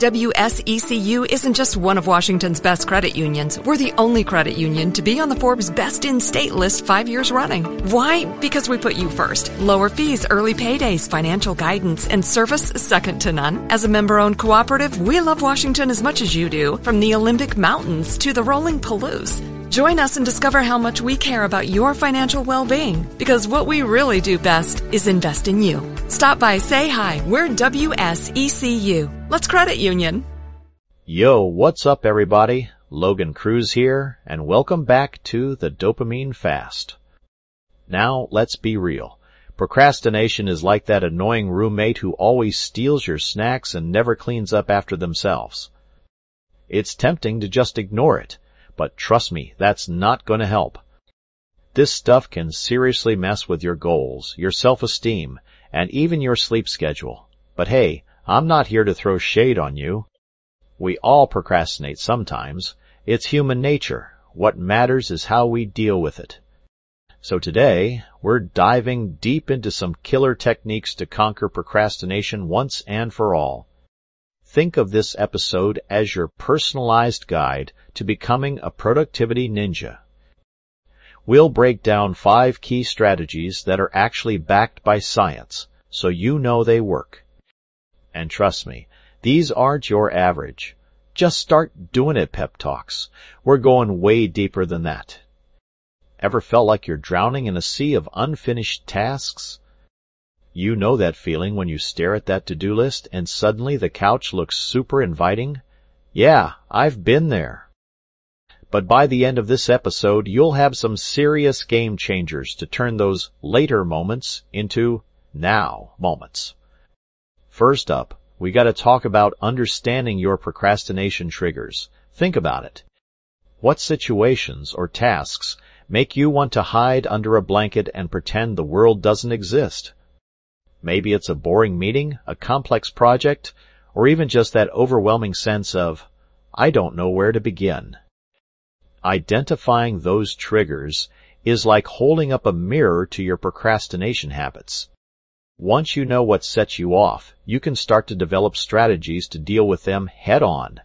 WSECU isn't just one of Washington's best credit unions. We're the only credit union to be on the Forbes Best in State list 5 years running. Why? Because we put you first. Lower fees, early paydays, financial guidance, and service second to none. As a member-owned cooperative, we love Washington as much as you do, from the Olympic Mountains to the rolling Palouse. Join us and discover how much we care about your financial well-being, because what we really do best is invest in you. Stop by, say hi. We're WSECU. Let's credit union. Yo, what's up everybody? Logan Cruz here, and welcome back to the Dopamine Fast. Now, let's be real. Procrastination is like that annoying roommate who always steals your snacks and never cleans up after themselves. It's tempting to just ignore it. But trust me, that's not going to help. This stuff can seriously mess with your goals, your self-esteem, and even your sleep schedule. But hey, I'm not here to throw shade on you. We all procrastinate sometimes. It's human nature. What matters is how we deal with it. So today, we're diving deep into some killer techniques to conquer procrastination once and for all. Think of this episode as your personalized guide to becoming a productivity ninja. We'll break down 5 key strategies that are actually backed by science, so you know they work. And trust me, these aren't your average. Just start doing it pep talks. We're going way deeper than that. Ever felt like you're drowning in a sea of unfinished tasks? You know that feeling when you stare at that to-do list and suddenly the couch looks super inviting? Yeah, I've been there. But by the end of this episode, you'll have some serious game changers to turn those later moments into now moments. First up, we gotta talk about understanding your procrastination triggers. Think about it. What situations or tasks make you want to hide under a blanket and pretend the world doesn't exist? Maybe it's a boring meeting, a complex project, or even just that overwhelming sense of, I don't know where to begin. Identifying those triggers is like holding up a mirror to your procrastination habits. Once you know what sets you off, you can start to develop strategies to deal with them head-on.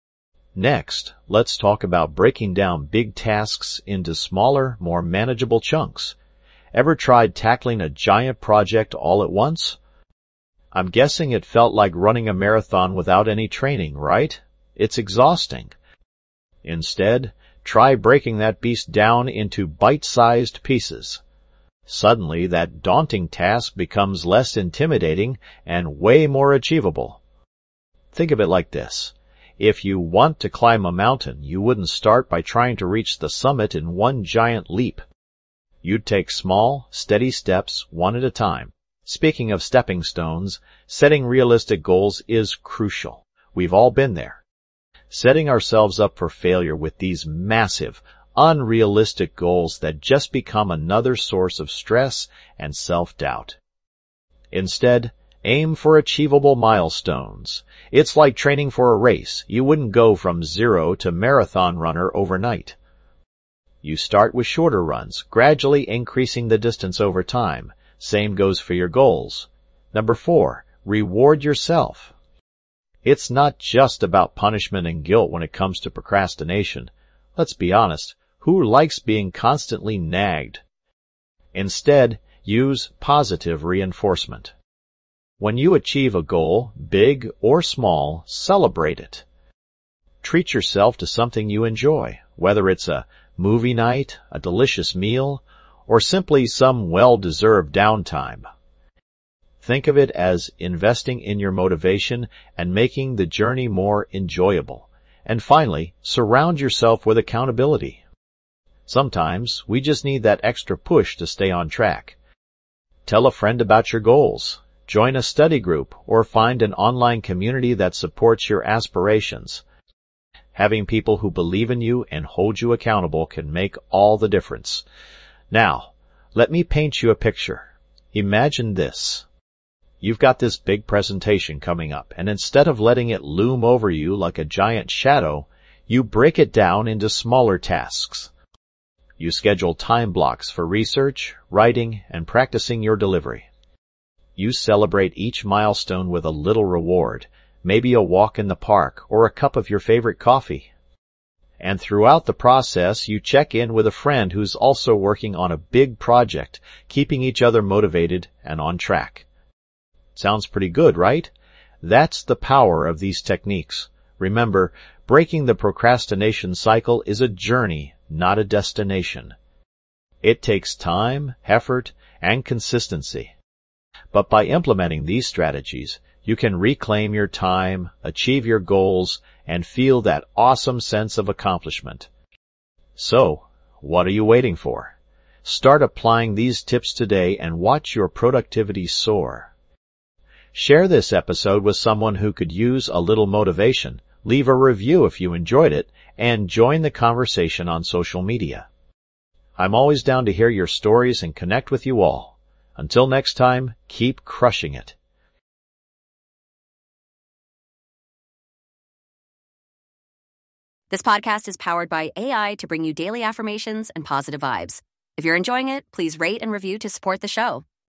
Next, let's talk about breaking down big tasks into smaller, more manageable chunks. Ever tried tackling a giant project all at once? I'm guessing it felt like running a marathon without any training, right? It's exhausting. Instead, try breaking that beast down into bite-sized pieces. Suddenly, that daunting task becomes less intimidating and way more achievable. Think of it like this. If you want to climb a mountain, you wouldn't start by trying to reach the summit in one giant leap. You'd take small, steady steps one at a time. Speaking of stepping stones, setting realistic goals is crucial. We've all been there. Setting ourselves up for failure with these massive, unrealistic goals that just become another source of stress and self-doubt. Instead, aim for achievable milestones. It's like training for a race. You wouldn't go from 0 to marathon runner overnight. You start with shorter runs, gradually increasing the distance over time. Same goes for your goals. Number 4, reward yourself. It's not just about punishment and guilt when it comes to procrastination. Let's be honest, who likes being constantly nagged? Instead, use positive reinforcement. When you achieve a goal, big or small, celebrate it. Treat yourself to something you enjoy, whether it's a movie night, a delicious meal, or simply some well-deserved downtime. Think of it as investing in your motivation and making the journey more enjoyable. And finally, surround yourself with accountability. Sometimes we just need that extra push to stay on track. Tell a friend about your goals. Join a study group or find an online community that supports your aspirations. Having people who believe in you and hold you accountable can make all the difference. Now, let me paint you a picture. Imagine this. You've got this big presentation coming up, and instead of letting it loom over you like a giant shadow, you break it down into smaller tasks. You schedule time blocks for research, writing, and practicing your delivery. You celebrate each milestone with a little reward. maybe a walk in the park or a cup of your favorite coffee. And throughout the process, you check in with a friend who's also working on a big project, keeping each other motivated and on track. Sounds pretty good, right? That's the power of these techniques. Remember, breaking the procrastination cycle is a journey, not a destination. It takes time, effort, and consistency. But by implementing these strategies, you can reclaim your time, achieve your goals, and feel that awesome sense of accomplishment. So, what are you waiting for? Start applying these tips today and watch your productivity soar. Share this episode with someone who could use a little motivation, leave a review if you enjoyed it, and join the conversation on social media. I'm always down to hear your stories and connect with you all. Until next time, keep crushing it. This podcast is powered by AI to bring you daily affirmations and positive vibes. If you're enjoying it, please rate and review to support the show.